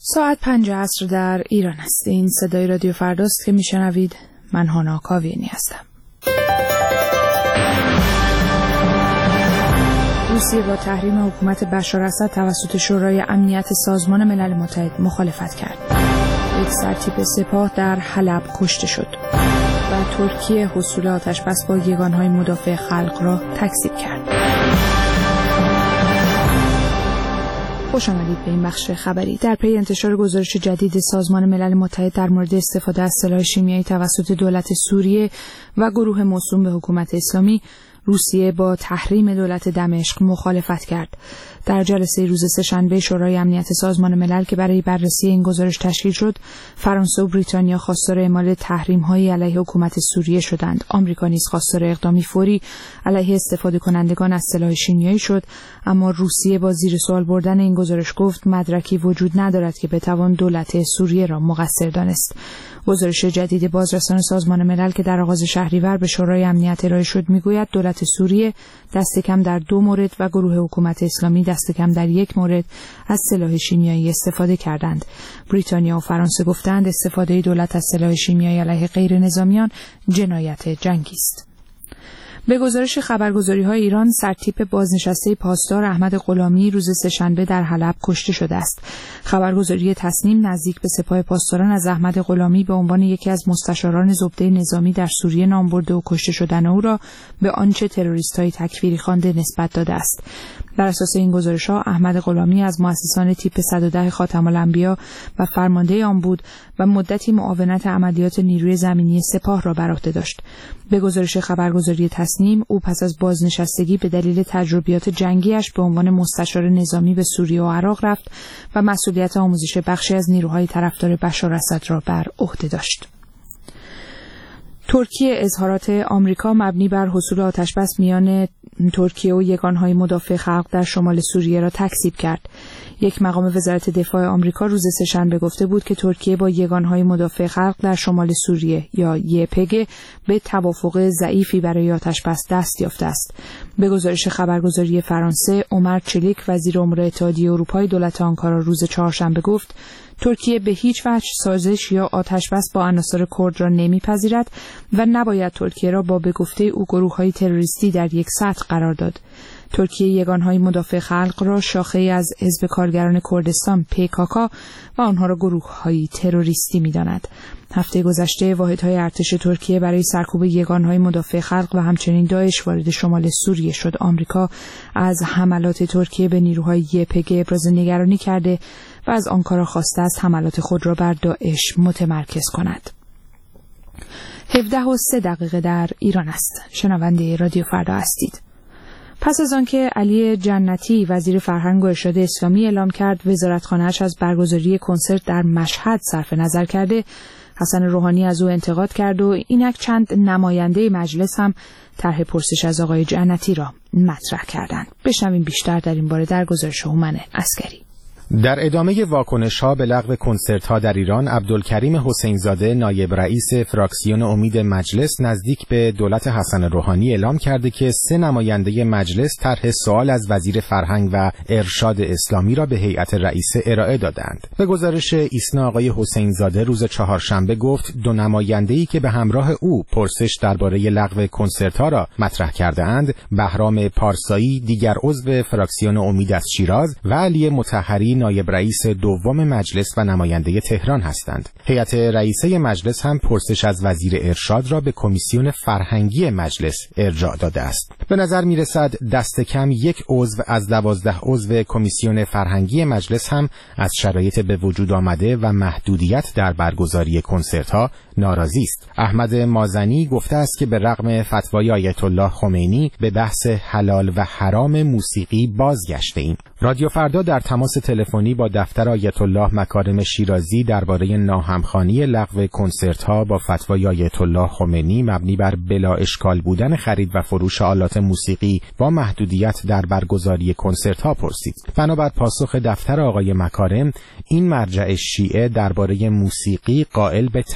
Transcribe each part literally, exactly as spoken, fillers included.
ساعت پنج عصر در ایران است. این صدای رادیو فرداست که میشنوید. من هانا کاویانی هستم. روسیه با تحریم حکومت بشار اسد توسط شورای امنیت سازمان ملل متحد مخالفت کرد. یک سرتیپ سپاه در حلب کشته شد و ترکیه حصول آتش‌بس با یگانهای مدافع خلق را تکذیب کرد. خوش آمدید به این بخش خبری. در پی انتشار گزارش جدید سازمان ملل متحد در مورد استفاده از سلاح شیمیایی توسط دولت سوریه و گروه موسوم به حکومت اسلامی، روسیه با تحریم دولت دمشق مخالفت کرد. در جلسه روز سه‌شنبه شورای امنیت سازمان ملل که برای بررسی این گزارش تشکیل شد، فرانسه و بریتانیا خواستار اعمال تحریم‌های علیه حکومت سوریه شدند. آمریکا نیز خواستار اقدامی فوری علیه استفاده کنندگان از سلاح شیمیایی شد، اما روسیه با زیر سوال بردن این گزارش گفت مدرکی وجود ندارد که بتوان دولت سوریه را مقصر دانست. گزارش جدید بازرسان سازمان ملل که در آغاز شهریور به شورای امنیت ارائه شد میگوید دولت سوریه دست کم در دو مورد و گروه حکومت اسلامی دست کم در یک مورد از سلاح شیمیایی استفاده کردند. بریتانیا و فرانسه گفتند استفاده دولت از سلاح شیمیایی علیه غیر نظامیان جنایت جنگی است. به گزارش خبرگزاری‌های ایران، سرتیپ بازنشسته پاسدار احمد غلامی روز سه‌شنبه در حلب کشته شده است. خبرگزاری تصنیم نزدیک به سپاه پاسداران از احمد غلامی به عنوان یکی از مستشاران زبده نظامی در سوریه نام برده و کشته شدن او را به آنچه تروریست‌های تکفیری خوانده نسبت داده است. بر اساس این گزارش‌ها احمد غلامی از مؤسسان تیپ صد و ده خاتم الانبیا و فرمانده آن بود و مدتی معاونت عملیات نیروی زمینی سپاه را بر عهده داشت. به گزارش خبرگزاری تصنیم، او پس از بازنشستگی به دلیل تجربیات جنگیش به عنوان مستشار نظامی به سوریه و عراق رفت و مسئولیت آموزش بخشی از نیروهای طرفدار بشار اسد را بر عهده داشت. ترکیه اظهارات آمریکا مبنی بر حصول آتش‌بس میان ترکیه و یگانهای مدافع خلق در شمال سوریه را تکذیب کرد. یک مقام وزارت دفاع آمریکا روز سه‌شنبه گفته بود که ترکیه با یگانهای مدافع خلق در شمال سوریه یا یه پی جی به توافق ضعیفی برای آتش‌بس دست یافته است. به گزارش خبرگزاری فرانسه، عمر چلیک وزیر امور اتحادیه اروپای دولت آنکارا روز چهارشنبه گفت ترکیه به هیچ وجه سازش یا آتش‌بس با عناصر کرد را نمی‌پذیرد و نباید ترکیه را با به گفته او گروه‌های تروریستی در یک سطح قرار داد. ترکیه یگانهای مدافع خلق را شاخه‌ای از حزب کارگران کردستان پی کی کی و آنها را گروه‌های تروریستی می‌داند. هفته گذشته واحدهای ارتش ترکیه برای سرکوب یگانهای مدافع خلق و همچنین داعش وارد شمال سوریه شد. آمریکا از حملات ترکیه به نیروهای یه پی جی ابراز نگرانی کرده و از آنکارا خواسته است حملات خود را بر داعش متمرکز کند. هفده و سه دقیقه در ایران است. شنونده رادیو فردا هستید. پس از آنکه علی جنتی وزیر فرهنگ و ارشاد اسلامی اعلام کرد وزارتخانه‌اش از برگزاری کنسرت در مشهد صرف نظر کرده، حسن روحانی از او انتقاد کرد و اینک چند نماینده مجلس هم طرح پرسش از آقای جنتی را مطرح کردند. بشنویم بیشتر در این باره در گزارش هومن عسکری. در ادامه واکنش‌ها به لغو کنسرت‌ها در ایران، عبدالکریم حسین‌زاده نایب رئیس فراکسیون امید مجلس نزدیک به دولت حسن روحانی اعلام کرده که سه نماینده مجلس طرح سوال از وزیر فرهنگ و ارشاد اسلامی را به هیئت رئیسه ارائه دادند. به گزارش ایسنا آقای حسین‌زاده روز چهارشنبه گفت دو نماینده‌ای که به همراه او پرسش درباره لغو کنسرت‌ها را مطرح کرده‌اند، بهرام پارسایی دیگر عضو فراکسیون امید از شیراز و علی مطهری نایب رئیس دوم مجلس و نماینده تهران هستند. هیئت رئیسه مجلس هم پرسش از وزیر ارشاد را به کمیسیون فرهنگی مجلس ارجاع داده است. به نظر می رسد دست کم یک عضو از دوازده عضو کمیسیون فرهنگی مجلس هم از شرایط به وجود آمده و محدودیت در برگزاری کنسرت‌ها ناراضی است. احمد مازنی گفته است که به رغم فتوای آیت الله خمینی به بحث حلال و حرام موسیقی بازگشته ایم. رادیو فردا در تماس تلفنی با دفتر آیت الله مکارم شیرازی درباره ناهمخوانی لغو کنسرت‌ها با فتوای آیت الله خمینی مبنی بر بلا اشکال بودن خرید و فروش آلات موسیقی با محدودیت در برگزاری کنسرت‌ها پرسید. بنابر پاسخ دفتر آقای مکارم، این مرجع شیعه درباره موسیقی قائل به تفسیر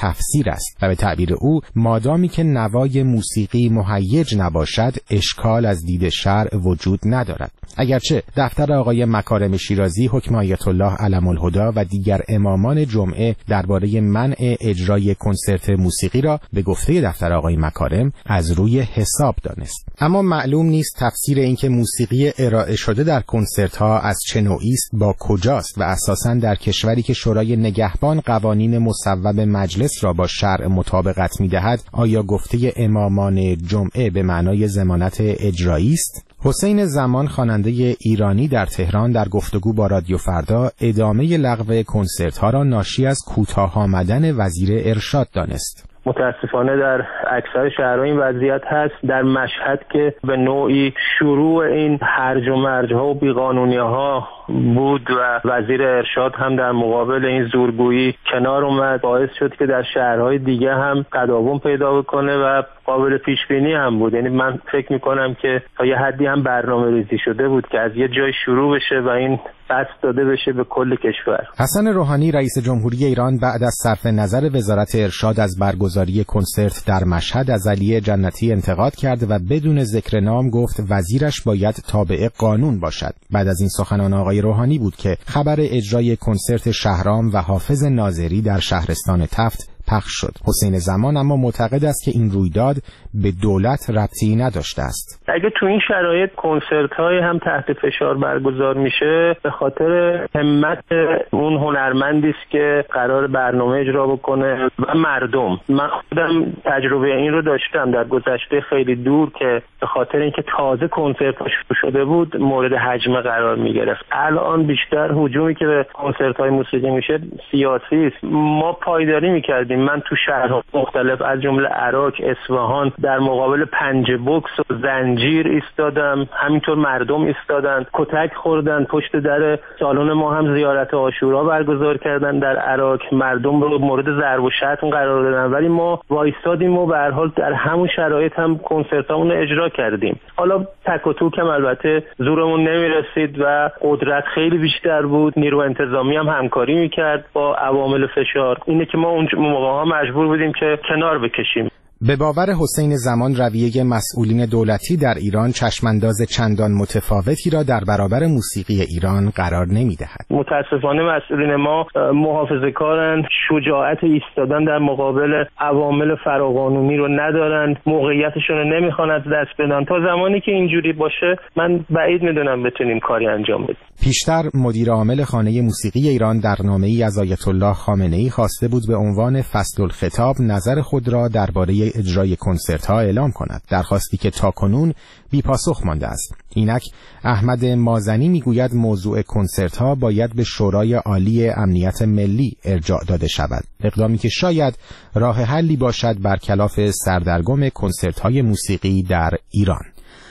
ناپذیر است و به تعبیر او مادامی که نوای موسیقی مهیج نباشد اشکال از دید شرع وجود ندارد. اگرچه دفتر آقای مکارم شیرازی حکم آیت الله علم الهدی و دیگر امامان جمعه درباره منع اجرای کنسرت موسیقی را به گفته دفتر آقای مکارم از روی حساب دانست. اما معلوم نیست تفسیر اینکه موسیقی ارائه شده در کنسرت ها از چه نوعی است با کجاست و اساساً در کشوری که شورای نگهبان قوانین مصوب مجلس را با شرع مطابقت می‌دهد آیا گفته امامان جمعه به معنای ضمانت اجرایی است؟ حسین زمان خواننده ایرانی در تهران در گفتگو با رادیو فردا ادامه لغو کنسرت ها را ناشی از کوتاه آمدن وزیر ارشاد دانست. متاسفانه در اکثر شهرها این وضعیت هست. در مشهد که به نوعی شروع این هرج و مرج ها و بیقانونی ها بود و وزیر ارشاد هم در مقابل این زورگویی کنار اومد، باعث شد که در شهرهای دیگه هم تداوم پیدا بکنه و قابل پیش بینی هم بود. یعنی من فکر میکنم که تا یه حدی هم برنامه ریزی شده بود که از یه جای شروع بشه و این بس داده بشه به کل کشور. حسن روحانی رئیس جمهوری ایران بعد از صرف نظر وزارت ارشاد از برگزاری کنسرت در مشهد از علی جنتی انتقاد کرد و بدون ذکر نام گفت وزیرش باید تابع قانون باشد. بعد از این سخنان آقای روحانی بود که خبر اجرای کنسرت شهرام و حافظ ناظری در شهرستان تفت پخش شد. حسین زمان اما معتقد است که این رویداد به دولت ربطی نداشته است. اگه تو این شرایط کنسرت‌های هم تحت فشار برگزار میشه به خاطر همت اون هنرمندی است که قرار برنامه اجرا بکنه و مردم. من خودم تجربه این رو داشتم در گذشته خیلی دور که به خاطر اینکه تازه کنسرت شروع شده بود مورد هجمه قرار میگرفت. الان بیشتر هجومی که به کنسرت‌های موسیقی میشه سیاسی است. ما پایداری میکردیم. من تو شهرها مختلف از جمله عراق، اصفهان در مقابل پنجه بوکس و زنجیر ایستادم، همینطور مردم ایستادن، کتک خوردن، پشت در سالن ما هم زیارت عاشورا برگزار کردن در عراق، مردم رو مورد ضرب و شتم قرار دادن، ولی ما وایستادیم و به هر حال در همون شرایط هم کنسرتامون رو اجرا کردیم. حالا تک و توک هم البته زورمون نمیرسید و قدرت خیلی بیشتر بود، نیرو انتظامی هم همکاری میکرد با عوامل فشار. اینه که ما اون موقع ها مجبور بودیم که کنار بکشیم. به باور حسین زمان رویه مسئولین دولتی در ایران چشمانداز چندان متفاوتی را در برابر موسیقی ایران قرار نمی‌دهد. متاسفانه مسئولین ما محافظه‌کارن، شجاعت ایستادن در مقابل عوامل فراقانونی رو ندارن، موقعیتشون رو نمیخوان از دست بدن. تا زمانی که اینجوری باشه من بعید میدونم بتونیم کاری انجام بدیم. پیشتر مدیر عامل خانه موسیقی ایران در نامه‌ای از آیت الله خامنه‌ای خواسته بود به عنوان فصل الخطاب نظر خود را درباره اجرای کنسرت‌ها اعلام کند، درخواستی که تاکنون بی پاسخ مانده است. اینک احمد مازنی میگوید موضوع کنسرت‌ها باید به شورای عالی امنیت ملی ارجاع داده شود، اقدامی که شاید راه حلی باشد برخلاف سردرگم کنسرت‌های موسیقی در ایران.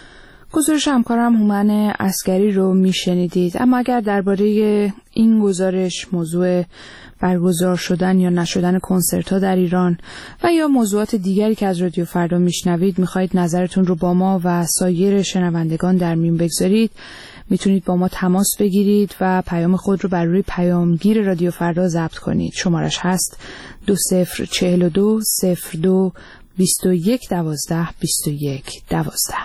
گزارش همکارم هومن عسکری رو میشنیدید. اما اگر درباره این گزارش، موضوع برگزار شدن یا نشدن کنسرت‌ها در ایران و یا موضوعات دیگری که از رادیو فردا میشنوید میخواهید نظرتون رو با ما و سایر شنوندگان در میون بگذارید، میتونید با ما تماس بگیرید و پیام خود رو بر روی پیامگیر رادیو فردا ضبط کنید. شمارش هست دو صفر چهل و دو صفر دو بیست و یک دوازده بیست و یک دوازده.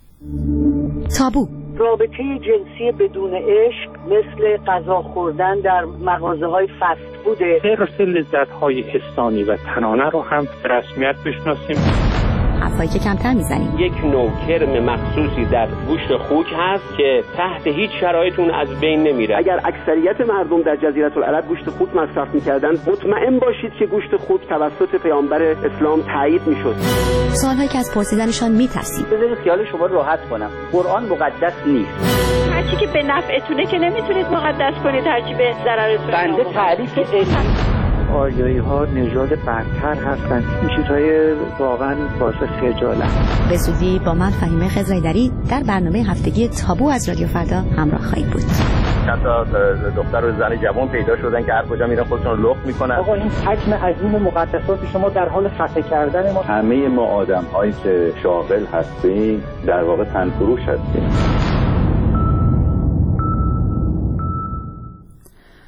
تابو رابطه جنسی بدون عشق مثل غذا خوردن در مغازه‌های فست فوده. حرص لذت‌های حسانی و تنانه رو هم به رسمیت بشناسیم. حرفایی که کمتر میزنیم. یک نوع کرم مخصوصی در گوشت خوک هست که تحت هیچ شرایط اون از بین نمیره. اگر اکثریت مردم در جزیره العرب گوشت خوک مصرف میکردن، مطمئن باشید که گوشت خوک توسط پیامبر اسلام تایید میشد. سوالهایی که از پرسیدنشان میترسید. بذارید خیال شما راحت کنم. قرآن مقدس نیست. هرچی که به نفعتونه که نمیتونید مقدس کنید، هرچی به ضررتونه. بنده تعریف علمی آریایی ها نژاد برتر هستند. این چیزهای واقعا باعث خجالت. به زودی با من فهیمه خضرایدری در برنامه هفتگی تابو از رادیو فردا همراه خواهید بود. چند تا دختر و زن جوان پیدا شدن که هر کجا میرن خودشون رو لخت میکنن. آقا این حجم عظیم مقدسات شما در حال خفه کردن ما. همه ما آدم هایی که شاغل هستیم در واقع تنفروش هستیم.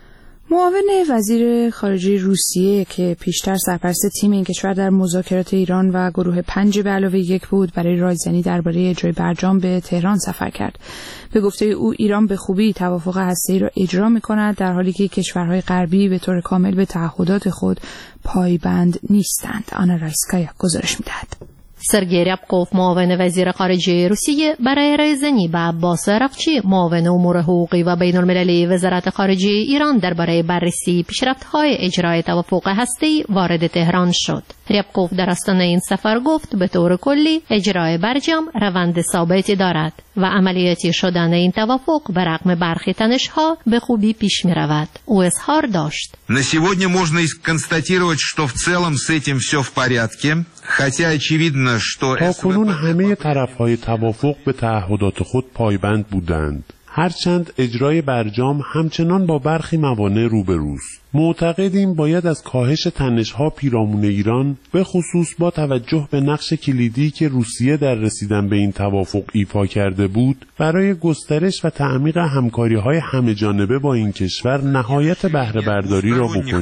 معاون وزیر خارجه روسیه که پیشتر سرپرست تیم این کشور در مذاکرات ایران و گروه پنج به علاوه یک بود، برای رایزنی درباره اجرای برجام به تهران سفر کرد. به گفته او ایران به خوبی توافق هسته‌ای را اجرا می‌کند، در حالی که کشورهای غربی به طور کامل به تعهدات خود پایبند نیستند. آنا رایسکایا گزارش می‌دهد. سرگئی ریابکوف معاون وزیر خارجه روسیه برای رایزنی به عباس عراقچی معاون امور حقوقی و بین المللی وزارت خارجه ایران درباره بررسی پیشرفت‌های اجرای توافق هسته‌ای وارد تهران شد. ریابکوف در آستانه این سفر گفت به طور کلی اجرای برجام روند ثابتی دارد و عملیاتی شدن این توافق به رغم برخی تنش‌ها به خوبی پیش می‌رود. او اظهار داشت: На сегодня можно констатировать, что в целом с этим все в порядке, хотя очевидно, что تاکنون همه طرف‌های توافق به تعهدات خود پایبند بودند. هرچند اجرای برجام همچنان با برخی موانع روبروست. معتقدیم باید از کاهش تنش‌ها پیرامون ایران به خصوص با توجه به نقش کلیدی که روسیه در رسیدن به این توافق ایفا کرده بود برای گسترش و تعمیق همکاری‌های همه‌جانبه با این کشور نهایت بهره برداری را بکنیم.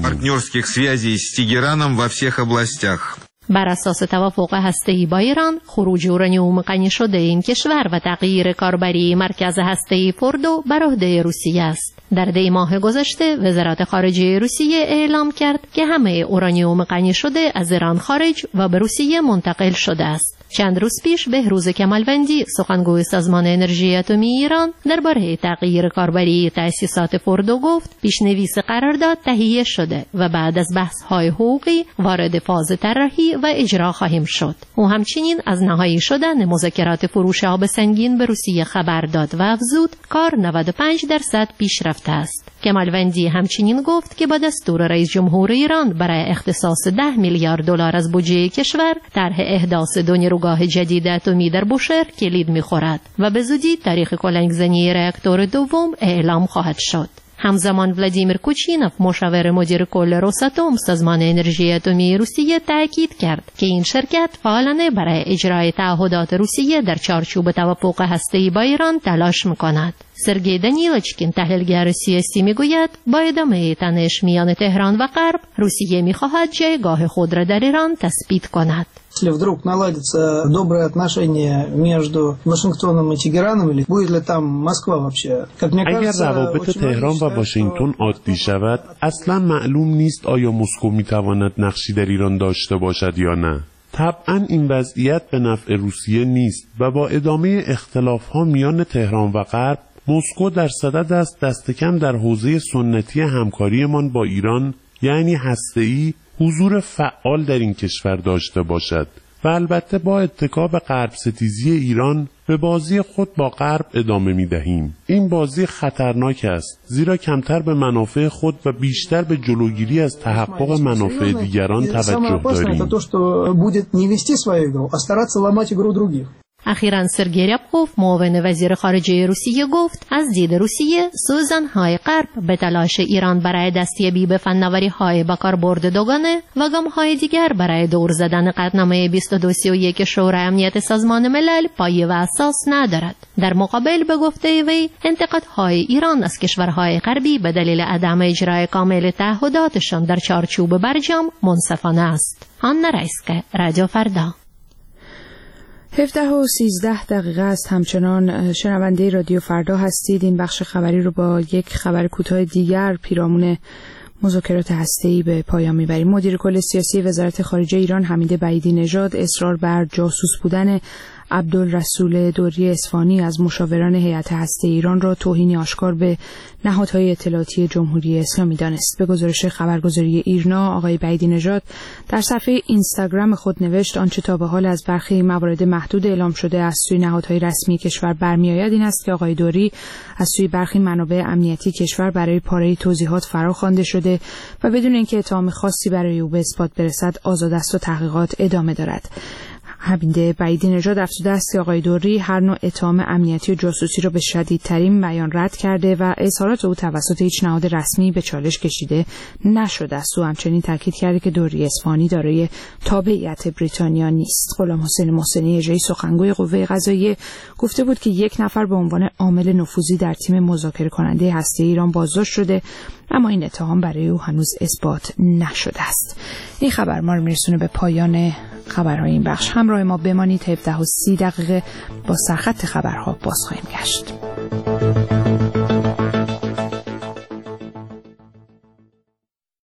بر اساس توافق هسته‌ای با ایران، خروج اورانیوم غنی شده این کشور و تغییر کاربری مرکز هسته‌ای فوردو بر عهده روسیه است. در دی ماه گذشته وزارت خارجه روسیه اعلام کرد که همه اورانیوم غنی شده از ایران خارج و به روسیه منتقل شده است. چند روز پیش بهروز کمالوندی سخنگوی سازمان انرژی اتمی ایران درباره تغییر کاربری تأسیسات فوردو گفت پیشنویس قرارداد تهیه شده و بعد از بحث‌های حقوقی وارد فاز طراحی و اجرا خواهیم شد. او همچنین از نهایی شدن مذاکرات فروش آب سنگین به روسیه خبر داد و افزود کار نود و پنج درصد پیش رفته است. کمالوندی همچنین گفت که با دستور رئیس جمهور ایران برای اختصاص ده میلیارد دلار از بودجه کشور طرح احداث دو نیروگاه جدید اتمی در بوشهر کلید می‌خورد و به زودی تاریخ کلنگ‌زنی راکتور دوم اعلام خواهد شد. همزمان ولادیمیر کوچینوف مشاور مدیر کل روساتوم سازمان انرژی اتمی روسیه تاکید کرد که این شرکت فعالانه برای اجرای تعهدات روسیه در چارچوب توافق هسته‌ای با ایران تلاش می‌کند. سرگئی دانیلوچکین تحلیلگر سیاسی میگوید با ادامه تنش میان تهران و غرب روسیه می‌خواهد جایگاه خود را در ایران تثبیت کند. Если вдруг наладится добрые отношения между Вашингтоном и Тегераном, или будет ли там Москва вообще? Как мне اگر кажется, روابط تهران و واشنگتن عادی شود، اصلا معلوم نیست آیا مسکو میتواند نقشی در ایران داشته باشد یا نه. طبعا این وضعیت به نفع روسیه نیست و با ادامه اختلاف‌ها میان تهران و غرب، مسکو در صدد است دست کم در حوزه سنتی همکاریمان با ایران، یعنی هسته‌ای، حضور فعال در این کشور داشته باشد و البته با اتکا به غرب ستیزی ایران به بازی خود با غرب ادامه می دهیم. این بازی خطرناک است، زیرا کمتر به منافع خود و بیشتر به جلوگیری از تحقق منافع دیگران توجه داریم. اخیراً سرگئی ریابکوف معاون وزیر خارجه روسیه گفت از دید روسیه سوزن‌های غرب به تلاش ایران برای دستیابی به فناوری‌های با کاربرد دوگانه و گام‌های دیگر برای دور زدن قطعنامه بیست و دو سی و یک شورای امنیت سازمان ملل پایه و اساس ندارد. در مقابل به گفته وی انتقادهای ایران از کشورهای غربی به دلیل عدم اجرای کامل تعهداتشان در چارچوب برجام منصفانه است. آنا رایسکایا، رادیو فردا. هفده و سیزده دقیقه است. همچنان شنونده رادیو فردا هستید. این بخش خبری رو با یک خبر کوتاه دیگر پیرامون مذاکرات هسته‌ای به پایان میبریم. مدیر کل سیاسی وزارت خارجه ایران حمید بعیدی نژاد اصرار بر جاسوس بودن عبدالرسول دوری اصفهانی از مشاوران هیئت هسته ایران را توهین آشکار به نهادهای اطلاعاتی جمهوری اسلامی دانست. به گزارش خبرگزاری ایرنا، آقای بعیدی نژاد در صفحه اینستاگرام خود نوشت آنچه تا به حال از برخی موارد محدود اعلام شده از سوی نهادهای رسمی کشور برمیآید این است که آقای دوری از سوی برخی منابع امنیتی کشور برای پاره توضیحات فراخوانده شده و بدون اینکه اتهام خاصی برای او به اثبات برسد آزاد است و تحقیقات ادامه دارد. حمید بعیدی نژاد افزوده است که آقای دوری هر نوع اتهام امنیتی و جاسوسی را به شدیدترین بیان رد کرده و اظهارات او توسط هیچ نهاد رسمی به چالش کشیده نشده است. او همچنین تاکید کرده که دوری اصفهانی دارای تابعیت بریتانیا نیست. غلام حسین محسنی اجرایی سخنگوی قوه قضاییه گفته بود که یک نفر به عنوان عامل نفوذی در تیم مذاکره کننده هسته‌ای ایران بازداشت شده، اما این اتهام برای او هنوز اثبات نشده است. این خبر ما رو میرسونه به پایان خبرهای این بخش. همراه ما بمانید. هفده و سی دقیقه با سرخط خبرها باز خواهیم گشت.